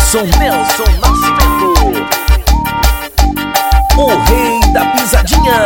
Nelson Nascimento, o rei da pisadinha.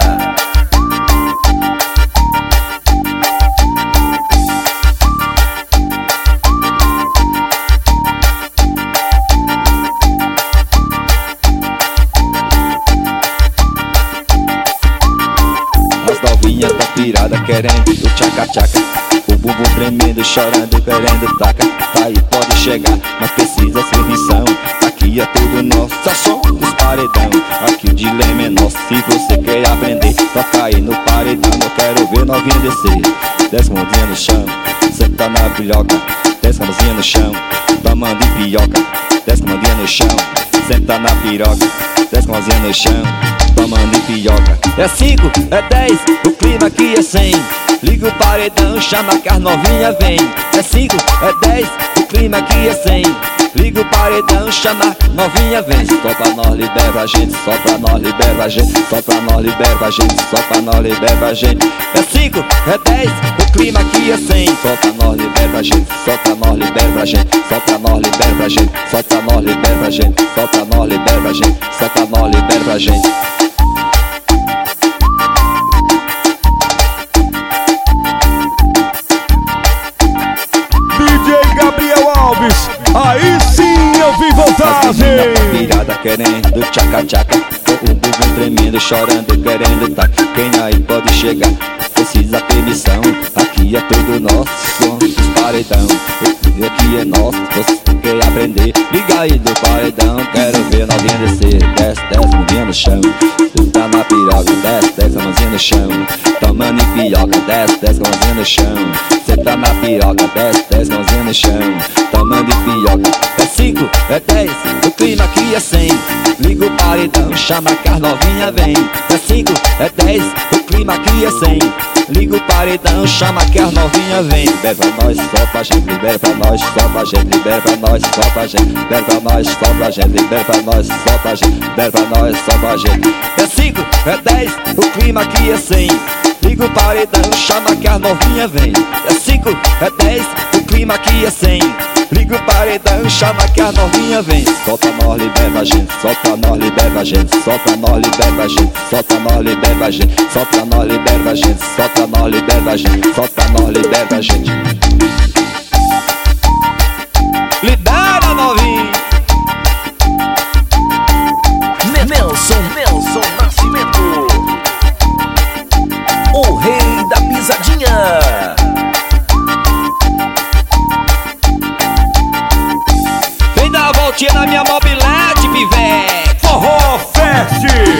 As novinhas tá pirada querendo o tchaca-tchaca, o bumbum tremendo, chorando, querendo taca. Tá aí, pode chegar, mas precisa ser missão. Aqui é tudo nosso, só som dos paredão. Aqui o dilema é nosso, se você quer aprender, toca aí no paredão. Eu quero ver novinha descer, desce a mãozinha no chão, senta na pilhoca, desce a mãozinha no chão, tomando de pioca, desce a mãozinha no chão, senta na piroca, desce a mãozinha no chão, tomando de pioca. É 5, é 10, o clima aqui é 100. Liga o paredão, chama que as novinha vem. É 5, é 10, o clima aqui é 100. Liga o paredão, chama, novinha vem. Só pra nós libera a gente, só pra nós libera a gente, só pra nós libera a gente, só pra nós libera a gente. É 5, é 10, o clima aqui é 100. Só pra nós libera a gente, só pra nós libera a gente, só pra nós libera a gente, só pra nós libera a gente, só pra nós libera a gente, só pra nós libera a gente. Aí sim eu vi vantagem. Pirada querendo tchaca-tchaca, o bumbum tremendo, chorando, querendo taca. Quem aí pode chegar, precisa ter missão. Aqui é tudo nosso, som dos paredão. Aqui é nosso, você quer aprender, liga aí do paredão. Quero ver novinha descer, desce, desce, mãozinha no chão, senta na piroca, desce, desce, a mãozinha no chão, tomando em pioca, desce, desce, a mãozinha no chão, senta na piroca, desce, desce, a mãozinha no chão, tomando em pioca. É 5, é 10, o clima aqui é 100. Liga o paredão, chama que as novinha vem. É 5, é 10, o clima aqui é 100. Liga o paredão, chama que as novinha vem. Libera pra nós, só pra gente, libera pra nós, só pra gente, libera pra nós, só pra gente, libera pra nós, só pra gente, libera pra nós, só pra gente, libera pra nós, só pra gente. É 5, é 10, o clima aqui é 100. Liga o paredão, chama que as novinha vem. É 5, é 10, o clima aqui é 100. Liga o paredão, chama que as novinha vem. Só pra nós libera a gente, só pra nós libera a gente, só pra nós libera a gente, só pra nós libera a gente, só pra nós libera a gente, só pra nós libera a gente, só pra nós libera a gente. Libera novinha. Nelson Nascimento, o rei da pisadinha. Vem dar a voltinha na minha mobilete, pivete. Forró Fest.